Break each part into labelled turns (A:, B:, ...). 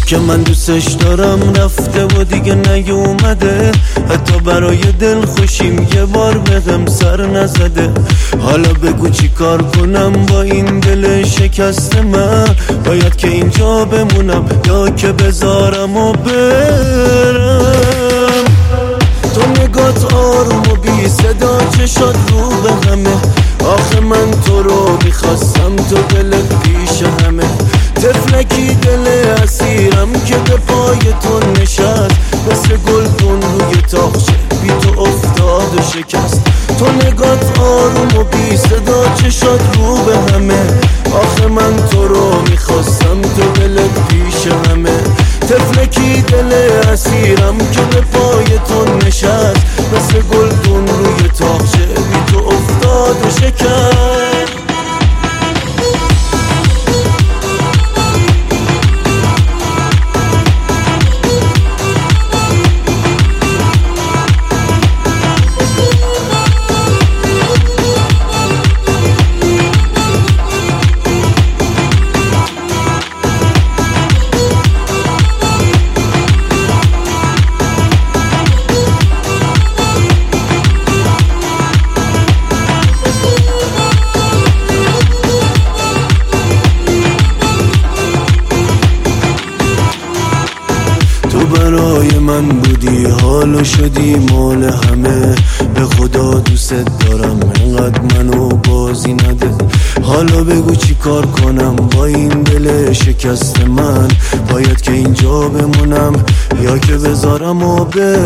A: که من دوستش دارم رفته و دیگه نیومده، حتی برای دل خوشیم یه بار بهم سر نزده. حالا بگو چی کار کنم با این دل شکست من؟ باید که اینجا بمونم یا که بذارم و برم؟ تو نگات آروم و بی صدا چشات رو به همه، آخه من تو رو میخواستم تو دلت پیش همه. طفلکی دل اسیرم که به پای تو نشست، مثل گلدون روی تاقچه بی تو افتاد و شکست. تو نگات آروم و بی صدا چشات رو به همه، آخه من تو رو میخواستم تو دلت پیش همه. طفلکی دل اسیرم که به پای تو نشست، مثل گلدون روی تاقچه بی تو افتاد و شکست. برای من بودی حالو شدی مال همه، به خدا دوست دارم اینقدر منو بازی نده. حالا بگو چی کار کنم با این دل شکست من؟ باید که اینجا بمونم یا که بذارم و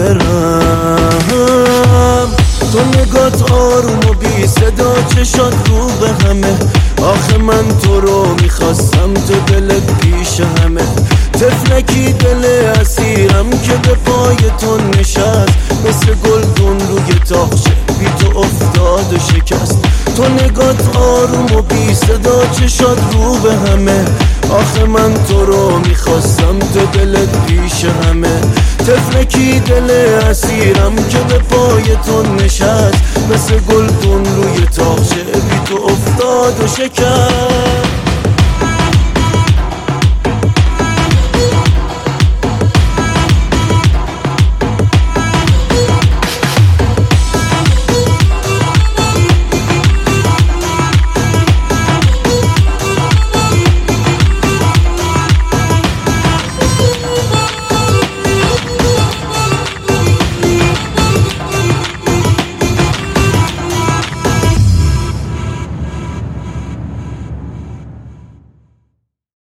A: برم؟ تو نگات آروم و بی صدا چشات رو به همه، آخه من تو رو میخواستم تو دلت پیش همه. طفلکی دل اسیرم که به پای تو نشست، مثل گلدون روی تاقچه بی تو افتاد و شکست. تو نگات آروم و بی صدا چشات رو به همه، آخه من تو رو میخواستم تو دلت پیش همه. طفلکی دل اسیرم که به پای تو نشست، مثل گلدون روی تاقچه بی تو افتاد و شکست.